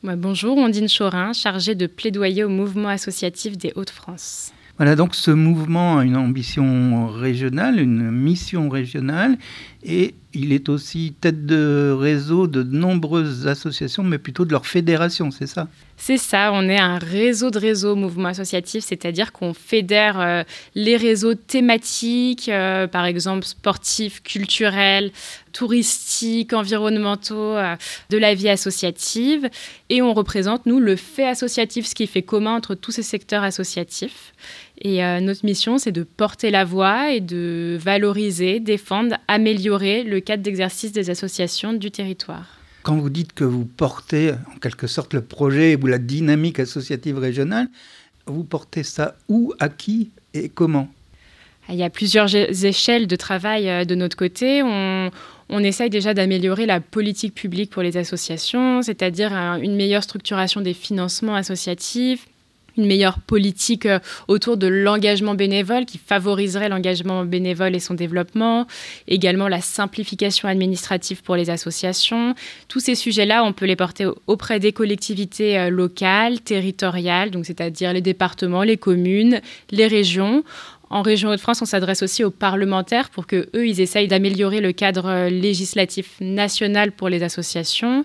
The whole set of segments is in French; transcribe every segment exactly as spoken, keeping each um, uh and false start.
Ouais, bonjour, Ondine Chorin, chargée de plaidoyer au mouvement associatif des Hauts-de-France. Voilà, donc ce mouvement a une ambition régionale, une mission régionale, et il est aussi tête de réseau de nombreuses associations, mais plutôt de leur fédération, c'est ça ? C'est ça, on est un réseau de réseaux mouvement associatif, c'est-à-dire qu'on fédère euh, les réseaux thématiques, euh, par exemple sportifs, culturels, touristiques, environnementaux, euh, de la vie associative. Et on représente, nous, le fait associatif, ce qui fait commun entre tous ces secteurs associatifs. Et euh, notre mission, c'est de porter la voix et de valoriser, défendre, améliorer le cadre d'exercice des associations du territoire. Quand vous dites que vous portez en quelque sorte le projet ou la dynamique associative régionale, vous portez ça où, à qui et comment ? Il y a plusieurs échelles de travail de notre côté. On, on essaye déjà d'améliorer la politique publique pour les associations, c'est-à-dire une meilleure structuration des financements associatifs, une meilleure politique autour de l'engagement bénévole qui favoriserait l'engagement bénévole et son développement, également la simplification administrative pour les associations. Tous ces sujets-là, on peut les porter auprès des collectivités locales, territoriales, donc c'est-à-dire les départements, les communes, les régions. En région Hauts-de-France, on s'adresse aussi aux parlementaires pour qu'eux, ils essayent d'améliorer le cadre législatif national pour les associations.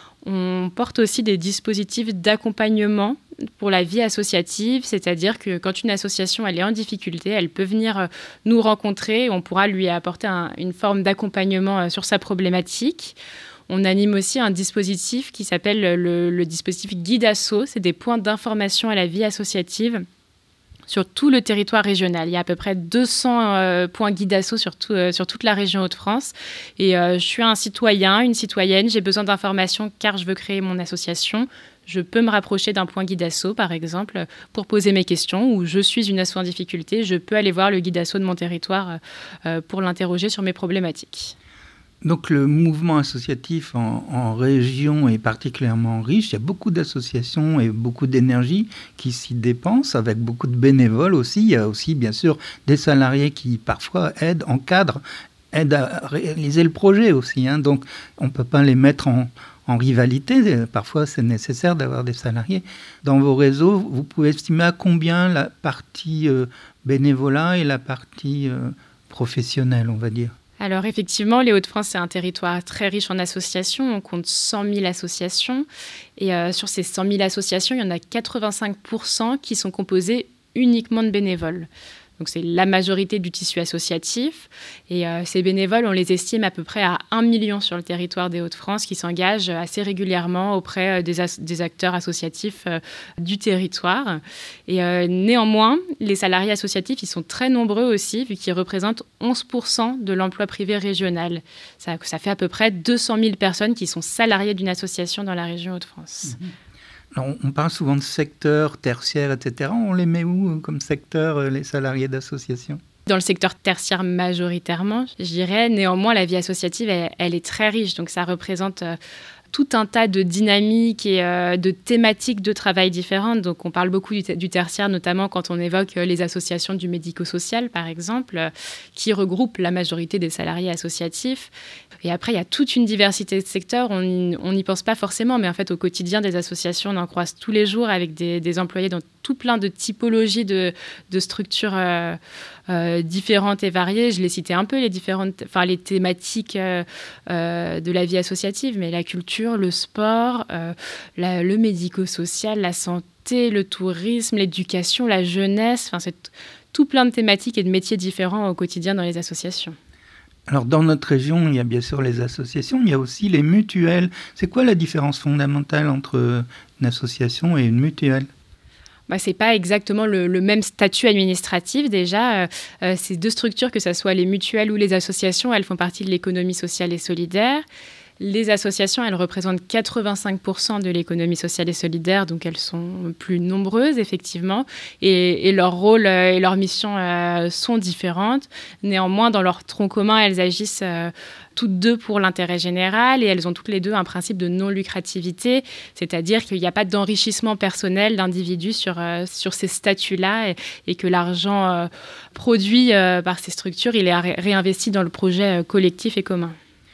On porte aussi des dispositifs d'accompagnement pour la vie associative, c'est-à-dire que quand une association elle est en difficulté, elle peut venir nous rencontrer et on pourra lui apporter un, une forme d'accompagnement sur sa problématique. On anime aussi un dispositif qui s'appelle le, le dispositif Guide Asso, c'est des points d'information à la vie associative sur tout le territoire régional. Il y a à peu près deux cents euh, points guide asso sur, tout, euh, sur toute la région Hauts-de-France. Et euh, je suis un citoyen, une citoyenne, j'ai besoin d'informations car je veux créer mon association. Je peux me rapprocher d'un point guide asso, par exemple, pour poser mes questions, ou je suis une asso en difficulté, je peux aller voir le guide asso de mon territoire euh, pour l'interroger sur mes problématiques. Donc le mouvement associatif en, en région est particulièrement riche. Il y a beaucoup d'associations et beaucoup d'énergie qui s'y dépensent, avec beaucoup de bénévoles aussi. Il y a aussi bien sûr des salariés qui parfois aident, encadrent, aident à réaliser le projet aussi. Hein. Donc on ne peut pas les mettre en, en rivalité. Parfois c'est nécessaire d'avoir des salariés. Dans vos réseaux, vous pouvez estimer à combien la partie euh, bénévolat et la partie euh, professionnelle, on va dire ? Alors effectivement, les Hauts-de-France, c'est un territoire très riche en associations. On compte cent mille associations. Et euh, sur ces cent mille associations, il y en a quatre-vingt-cinq pour cent qui sont composées uniquement de bénévoles. Donc c'est la majorité du tissu associatif. Et euh, ces bénévoles, on les estime à peu près à un million sur le territoire des Hauts-de-France qui s'engagent assez régulièrement auprès des, as- des acteurs associatifs euh, du territoire. Et euh, néanmoins, les salariés associatifs, ils sont très nombreux aussi, vu qu'ils représentent onze pour cent de l'emploi privé régional. Ça, ça fait à peu près deux cent mille personnes qui sont salariées d'une association dans la région Hauts-de-France. Mmh. Alors, on parle souvent de secteur tertiaire, et cetera. On les met où comme secteur, les salariés d'association ? Dans le secteur tertiaire majoritairement, je dirais. Néanmoins, la vie associative, elle, elle est très riche. Donc, ça représente euh, tout un tas de dynamiques et euh, de thématiques de travail différentes. Donc, on parle beaucoup du, t- du tertiaire, notamment quand on évoque euh, les associations du médico-social, par exemple, euh, qui regroupent la majorité des salariés associatifs. Et après, il y a toute une diversité de secteurs. On n'y pense pas forcément, mais en fait, au quotidien des associations, on en croise tous les jours avec des, des employés dans tout plein de typologies de, de structures euh, euh, différentes et variées. Je l'ai cité un peu, les, différentes, enfin, les thématiques euh, euh, de la vie associative, mais la culture, le sport, euh, la, le médico-social, la santé, le tourisme, l'éducation, la jeunesse. Enfin, c'est t- tout plein de thématiques et de métiers différents au quotidien dans les associations. Alors, dans notre région, il y a bien sûr les associations, il y a aussi les mutuelles. C'est quoi la différence fondamentale entre une association et une mutuelle ? Bah, ce n'est pas exactement le, le même statut administratif déjà. Euh, ces deux structures, que ce soit les mutuelles ou les associations, elles font partie de l'économie sociale et solidaire. Les associations, elles représentent quatre-vingt-cinq pour cent de l'économie sociale et solidaire, donc elles sont plus nombreuses, effectivement, et, et leur rôle et leur mission euh, sont différentes. Néanmoins, dans leur tronc commun, elles agissent euh, toutes deux pour l'intérêt général et elles ont toutes les deux un principe de non-lucrativité, c'est-à-dire qu'il n'y a pas d'enrichissement personnel d'individus sur, euh, sur ces statuts-là et, et que l'argent euh, produit euh, par ces structures, il est ré- réinvesti dans le projet euh, collectif et commun.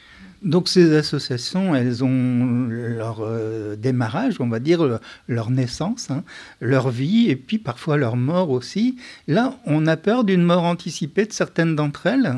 Donc ces associations, elles ont leur euh, démarrage, on va dire, leur naissance, hein, leur vie, et puis parfois leur mort aussi. Là, on a peur d'une mort anticipée de certaines d'entre elles.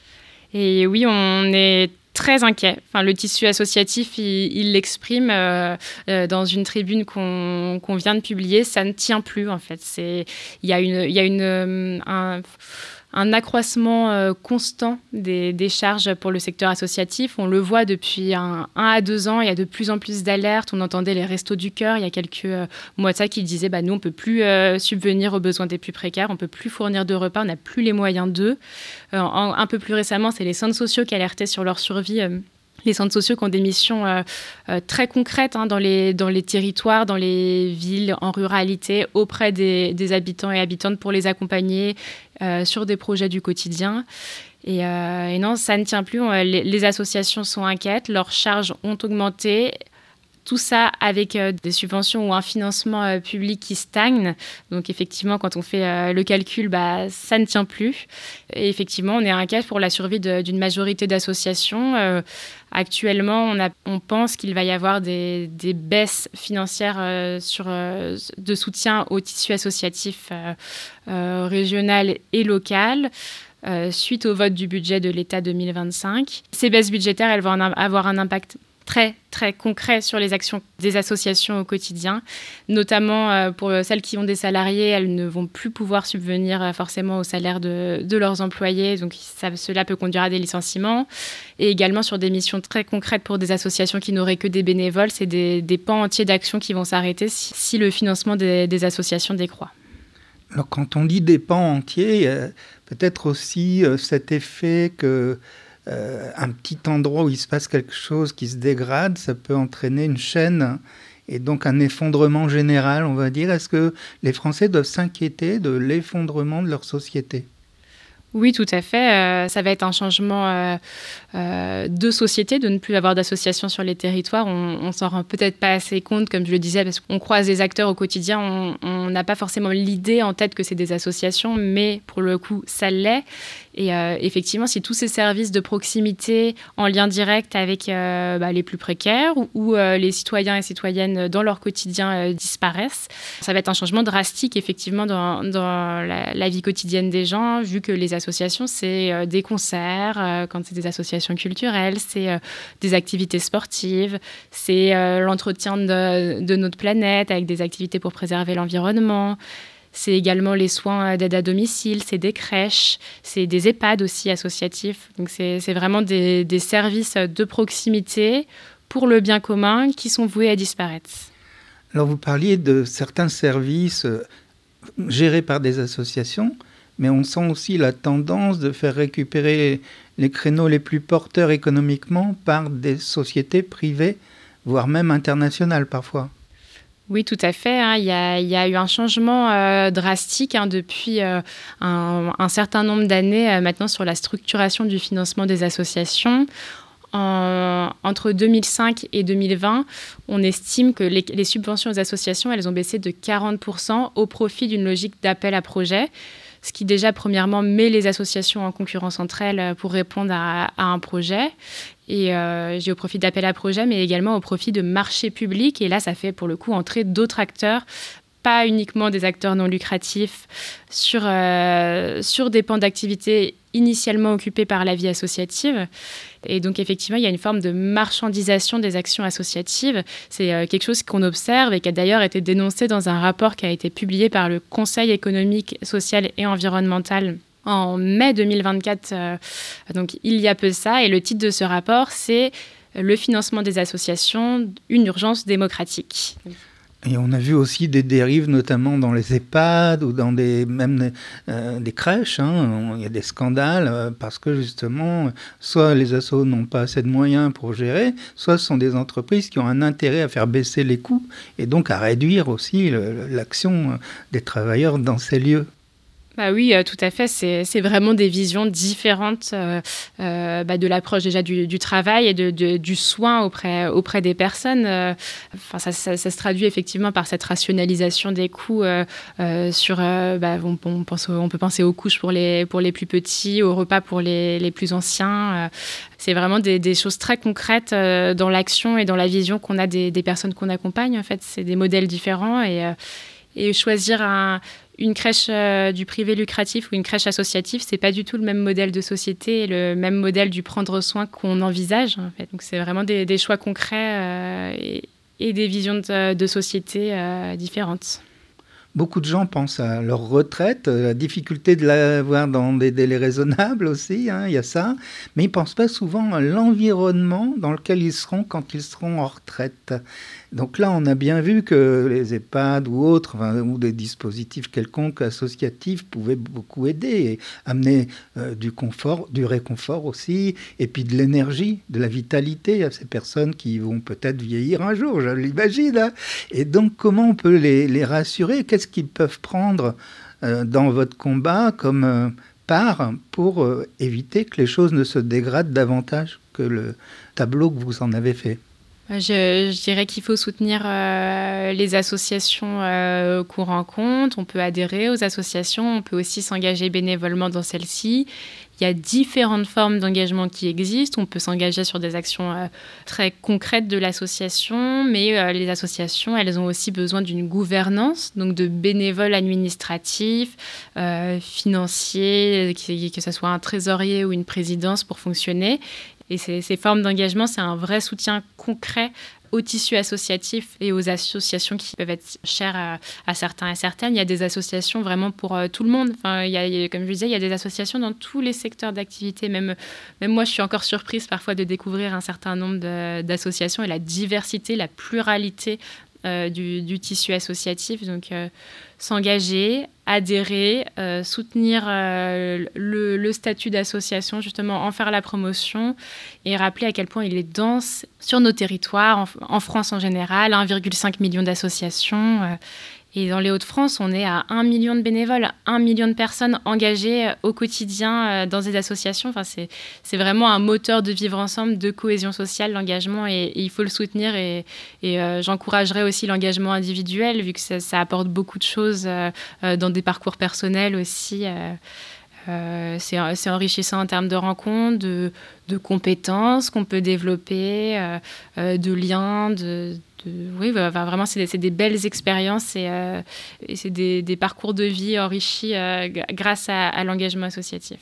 Et oui, on est très inquiet. Enfin, le tissu associatif, il, il l'exprime euh, euh, dans une tribune qu'on, qu'on vient de publier. Ça ne tient plus, en fait. C'est, il y a une, il y a une, euh, un, un accroissement euh, constant des, des charges pour le secteur associatif. On le voit depuis un, un à deux ans. Il y a de plus en plus d'alertes. On entendait les Restos du Cœur il y a quelques euh, mois de ça qui disaient bah, nous, on ne peut plus euh, subvenir aux besoins des plus précaires. On ne peut plus fournir de repas. On n'a plus les moyens d'eux. Euh, en, un peu plus récemment, c'est les centres sociaux qui alertaient sur leur survie. Euh, Les centres sociaux qui ont des missions euh, euh, très concrètes hein, dans, les, dans les territoires, dans les villes, en ruralité, auprès des, des habitants et habitantes pour les accompagner euh, sur des projets du quotidien. Et, euh, et non, ça ne tient plus. On, les, les associations sont inquiètes, leurs charges ont augmenté. Tout ça avec euh, des subventions ou un financement euh, public qui stagne. Donc effectivement, quand on fait euh, le calcul, bah, ça ne tient plus. Et effectivement, on est inquiet pour la survie de, d'une majorité d'associations. Euh, actuellement, on, a, on pense qu'il va y avoir des, des baisses financières euh, sur, euh, de soutien au tissu associatif euh, euh, régional et local. Euh, suite au vote du budget de l'État deux mille vingt-cinq. Ces baisses budgétaires, elles vont en avoir un impact très, très concret sur les actions des associations au quotidien, notamment euh, pour celles qui ont des salariés, elles ne vont plus pouvoir subvenir euh, forcément au salaire de, de leurs employés, donc ça, cela peut conduire à des licenciements, et également sur des missions très concrètes pour des associations qui n'auraient que des bénévoles, c'est des, des pans entiers d'actions qui vont s'arrêter si, si le financement des, des associations décroît. Alors quand on dit des pans entiers, euh, peut-être aussi euh, cet effet que Euh, un petit endroit où il se passe quelque chose qui se dégrade, ça peut entraîner une chaîne et donc un effondrement général, on va dire. Est-ce que les Français doivent s'inquiéter de l'effondrement de leur société ? Oui, tout à fait. Euh, ça va être un changement euh, euh, de société, de ne plus avoir d'associations sur les territoires. On ne s'en rend peut-être pas assez compte, comme je le disais, parce qu'on croise des acteurs au quotidien. On n'a pas forcément l'idée en tête que c'est des associations, mais pour le coup, ça l'est. Et euh, effectivement, si tous ces services de proximité en lien direct avec euh, bah, les plus précaires ou, ou euh, les citoyens et citoyennes dans leur quotidien euh, disparaissent, ça va être un changement drastique effectivement dans, dans la, la vie quotidienne des gens, vu que les associations, c'est euh, des concerts, euh, quand c'est des associations culturelles, c'est euh, des activités sportives, c'est euh, l'entretien de, de notre planète avec des activités pour préserver l'environnement. C'est également les soins d'aide à domicile, c'est des crèches, c'est des EHPAD aussi associatifs. Donc c'est, c'est vraiment des, des services de proximité pour le bien commun qui sont voués à disparaître. Alors vous parliez de certains services gérés par des associations, mais on sent aussi la tendance de faire récupérer les créneaux les plus porteurs économiquement par des sociétés privées, voire même internationales parfois. Oui, tout à fait. Hein. Il y a, il y a eu un changement euh, drastique hein, depuis euh, un, un certain nombre d'années euh, maintenant sur la structuration du financement des associations. En, entre deux mille cinq et deux mille vingt, on estime que les, les subventions aux associations, elles ont baissé de quarante pour cent au profit d'une logique d'appel à projet, ce qui déjà, premièrement, met les associations en concurrence entre elles pour répondre à, à un projet. Et euh, j'ai au profit d'appel à projet, mais également au profit de marchés publics. Et là, ça fait pour le coup entrer d'autres acteurs, pas uniquement des acteurs non lucratifs, sur, euh, sur des pans d'activité initialement occupés par la vie associative. Et donc, effectivement, il y a une forme de marchandisation des actions associatives. C'est euh, quelque chose qu'on observe et qui a d'ailleurs été dénoncé dans un rapport qui a été publié par le Conseil économique, social et environnemental en mai deux mille vingt-quatre, euh, donc il y a peu de ça. Et le titre de ce rapport, c'est « Le financement des associations, une urgence démocratique ». Et on a vu aussi des dérives, notamment dans les EHPAD ou dans des, même euh, des crèches. Hein. Il y a des scandales euh, parce que justement, soit les assos n'ont pas assez de moyens pour gérer, soit ce sont des entreprises qui ont un intérêt à faire baisser les coûts et donc à réduire aussi le, l'action des travailleurs dans ces lieux. Bah oui, euh, tout à fait. C'est, c'est vraiment des visions différentes euh, euh, bah de l'approche déjà du, du travail et de, de, du soin auprès, auprès des personnes. Euh, enfin, ça, ça, ça se traduit effectivement par cette rationalisation des coûts. Euh, euh, sur, euh, bah, on, on, pense, on peut penser aux couches pour les, pour les plus petits, aux repas pour les, les plus anciens. Euh, c'est vraiment des, des choses très concrètes euh, dans l'action et dans la vision qu'on a des, des personnes qu'on accompagne. En fait, c'est des modèles différents et, euh, et choisir un une crèche euh, du privé lucratif ou une crèche associative, c'est pas du tout le même modèle de société et le même modèle du prendre soin qu'on envisage. En fait. Donc c'est vraiment des, des choix concrets euh, et, et des visions de, de société euh, différentes. Beaucoup de gens pensent à leur retraite, la difficulté de l'avoir dans des délais raisonnables aussi, hein, il y a ça. Mais ils ne pensent pas souvent à l'environnement dans lequel ils seront quand ils seront en retraite. Donc là, on a bien vu que les EHPAD ou autres, enfin, ou des dispositifs quelconques associatifs pouvaient beaucoup aider et amener euh, du confort, du réconfort aussi, et puis de l'énergie, de la vitalité à ces personnes qui vont peut-être vieillir un jour, je l'imagine. Hein. Et donc, comment on peut les, les rassurer ? Qu'est-ce qu'ils peuvent prendre euh, dans votre combat comme euh, part pour euh, éviter que les choses ne se dégradent davantage que le tableau que vous en avez fait ? Je, je dirais qu'il faut soutenir euh, les associations euh, qu'on rencontre. On peut adhérer aux associations, on peut aussi s'engager bénévolement dans celles-ci. Il y a différentes formes d'engagement qui existent. On peut s'engager sur des actions euh, très concrètes de l'association, mais euh, les associations, elles ont aussi besoin d'une gouvernance, donc de bénévoles administratifs, euh, financiers, que, que ce soit un trésorier ou une présidence pour fonctionner. Et ces, ces formes d'engagement, c'est un vrai soutien concret au tissu associatif et aux associations qui peuvent être chères à, à certains et certaines. Il y a des associations vraiment pour euh, tout le monde. Enfin, il y a, comme je disais, il y a des associations dans tous les secteurs d'activité. Même, même moi, je suis encore surprise parfois de découvrir un certain nombre de, d'associations et la diversité, la pluralité euh, du, du tissu associatif. Donc, euh, s'engager, adhérer, euh, soutenir euh, le, le statut d'association, justement en faire la promotion et rappeler à quel point il est dense sur nos territoires, en, en France en général, un virgule cinq million d'associations. Euh, et dans les Hauts-de-France, on est à un million de bénévoles, un million de personnes engagées au quotidien dans des associations. Enfin, c'est, c'est vraiment un moteur de vivre ensemble, de cohésion sociale, l'engagement, et, et il faut le soutenir. Et, et euh, j'encouragerais aussi l'engagement individuel, vu que ça, ça apporte beaucoup de choses euh, dans des parcours personnels aussi. Euh, euh, c'est, c'est enrichissant en termes de rencontres, de, de compétences qu'on peut développer, euh, euh, de liens, de... De, oui, bah, vraiment, c'est des, c'est des belles expériences et, euh, et c'est des, des parcours de vie enrichis euh, g- grâce à, à l'engagement associatif.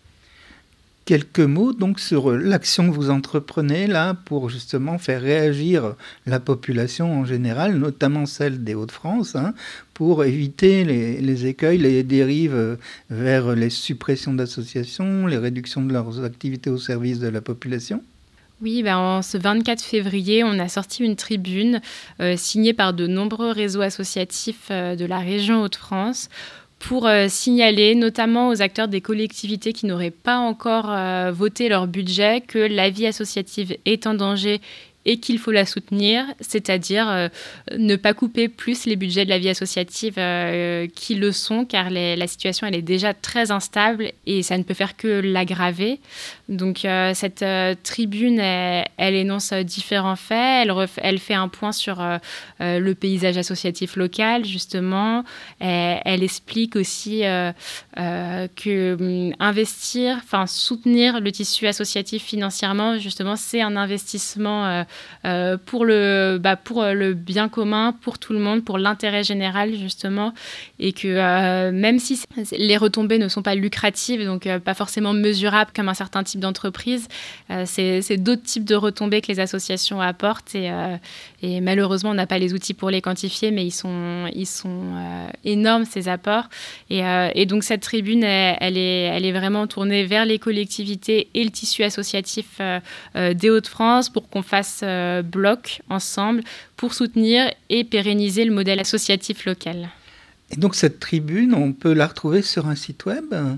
Quelques mots donc sur l'action que vous entreprenez là pour justement faire réagir la population en général, notamment celle des Hauts-de-France, hein, pour éviter les, les écueils, les dérives vers les suppressions d'associations, les réductions de leurs activités au service de la population. Oui, ben, en ce vingt-quatre février, on a sorti une tribune euh, signée par de nombreux réseaux associatifs euh, de la région Hauts-de-France pour euh, signaler notamment aux acteurs des collectivités qui n'auraient pas encore euh, voté leur budget que la vie associative est en danger et qu'il faut la soutenir, c'est-à-dire euh, ne pas couper plus les budgets de la vie associative euh, qui le sont, car les, la situation elle est déjà très instable et ça ne peut faire que l'aggraver. Donc euh, cette euh, tribune, elle, elle énonce euh, différents faits, elle, ref, elle fait un point sur euh, euh, le paysage associatif local, justement. Elle, elle explique aussi euh, euh, que euh, investir, enfin soutenir le tissu associatif financièrement, justement, c'est un investissement euh, Euh, pour, le, bah, pour le bien commun, pour tout le monde, pour l'intérêt général justement, et que euh, même si les retombées ne sont pas lucratives, donc euh, pas forcément mesurables comme un certain type d'entreprise, euh, c'est, c'est d'autres types de retombées que les associations apportent et, euh, et malheureusement on n'a pas les outils pour les quantifier, mais ils sont, ils sont euh, énormes ces apports et, euh, et donc cette tribune elle, elle, est, elle est vraiment tournée vers les collectivités et le tissu associatif euh, euh, des Hauts-de-France pour qu'on fasse Euh, bloc ensemble pour soutenir et pérenniser le modèle associatif local. Et donc cette tribune, on peut la retrouver sur un site web ?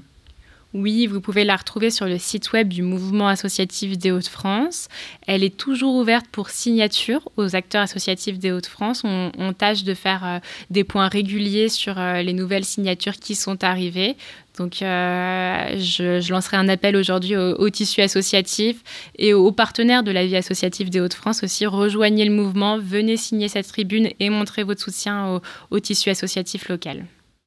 Oui, vous pouvez la retrouver sur le site web du Mouvement associatif des Hauts-de-France. Elle est toujours ouverte pour signature aux acteurs associatifs des Hauts-de-France. On, on tâche de faire euh, des points réguliers sur euh, les nouvelles signatures qui sont arrivées. Donc, euh, je, je lancerai un appel aujourd'hui au, au tissu associatif et aux partenaires de la vie associative des Hauts-de-France aussi. Rejoignez le mouvement, venez signer cette tribune et montrez votre soutien au, au tissu associatif local.